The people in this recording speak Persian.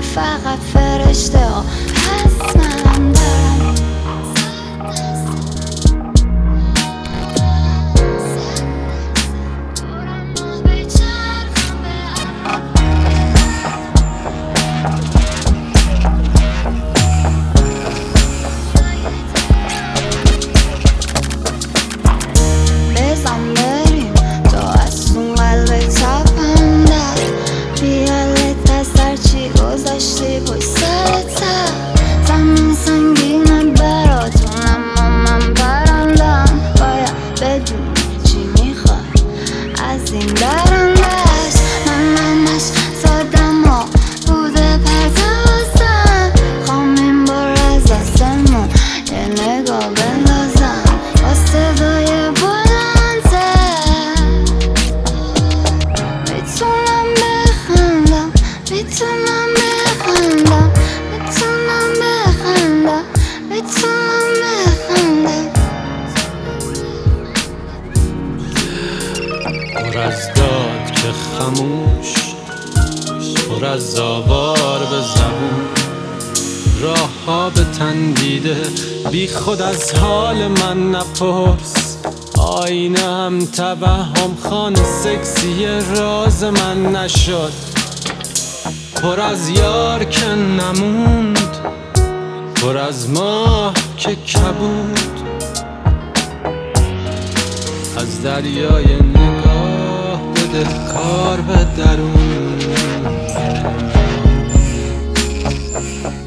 فقط فرشته ها پس من دارم بزن بریم تو از اون قلب تپنده خیالت از هرچی گذاشتی پشت سرتم زمین سنگینه براتونم و من پرندم باید بدونی چی میخوای از این درندش منش زادم ها بوده پرتوازم خوام این بار از آسمون یه نگاه بندازم با صدای بلنده میتونم بخندم میتونم بخندم میتونم بخندم میتونم بخندم پر از داد که خموش پر از آوار به زبون راه ها به تن دیده بی خود از حال من نپرس آینه هم توهم خانه سکسی راز من نشد پر از یار که نموند پر از ماه که کبود از دریای نگاه بده کار به درون